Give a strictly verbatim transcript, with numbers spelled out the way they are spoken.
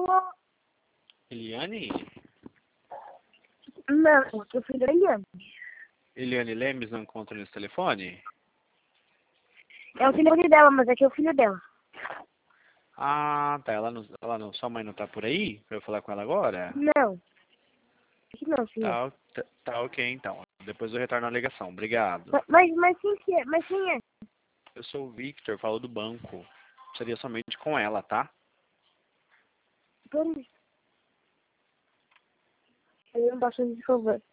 Alô? Eliane? Não, que eu filho da Eliane. Eliane Lemes não encontra nesse telefone? É o telefone dela, mas aqui é o filho dela. Ah, tá. Ela não, ela não, sua mãe não tá por aí? Pra eu falar com ela agora? Não. Aqui não, senhor. Tá, tá, tá ok então. Depois eu retorno a ligação. Obrigado. Mas, mas, mas quem que é? Mas quem é? Eu sou o Victor, falo do banco. Seria somente com ela, tá? Por isso. Eu não posso, por favor.